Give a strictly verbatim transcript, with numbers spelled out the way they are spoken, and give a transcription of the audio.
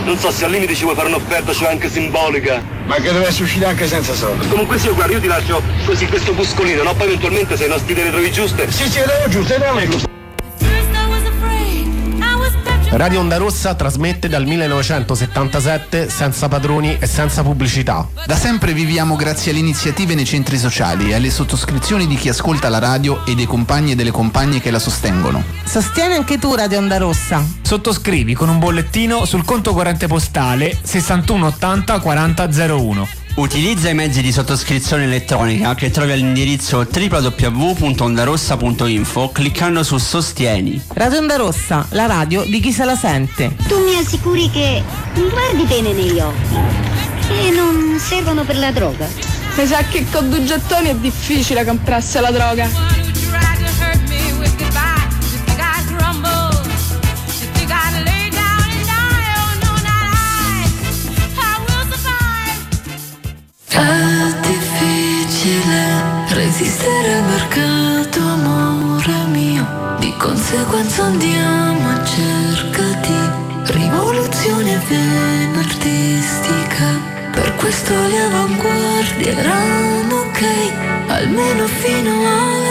Non so se al limite ci vuoi fare un'offerta, cioè anche simbolica. Ma che dovessi uscire anche senza soldi. Comunque sì, guarda, io ti lascio così questo buscolino, no? Poi eventualmente se i nostri te ne trovi giuste. Sì, sì, le trovo giuste, le trovo giuste. Radio Onda Rossa trasmette dal millenovecentosettantasette senza padroni e senza pubblicità. Da sempre viviamo grazie alle iniziative nei centri sociali e alle sottoscrizioni di chi ascolta la radio e dei compagni e delle compagne che la sostengono. Sostieni anche tu Radio Onda Rossa. Sottoscrivi con un bollettino sul conto corrente postale sessantuno ottanta quaranta zero uno. Utilizza i mezzi di sottoscrizione elettronica che trovi all'indirizzo w w w punto ondarossa punto info cliccando su Sostieni. Radio Onda Rossa, la radio di chi se la sente. Tu mi assicuri che mi guardi bene negli occhi e non servono per la droga? Mi sa che con due gettoni è difficile comprarsi la droga. È difficile resistere al mercato, amore mio. Di conseguenza andiamo a cerca di rivoluzione venerdistica. Per questo le avanguardie erano ok, almeno fino alle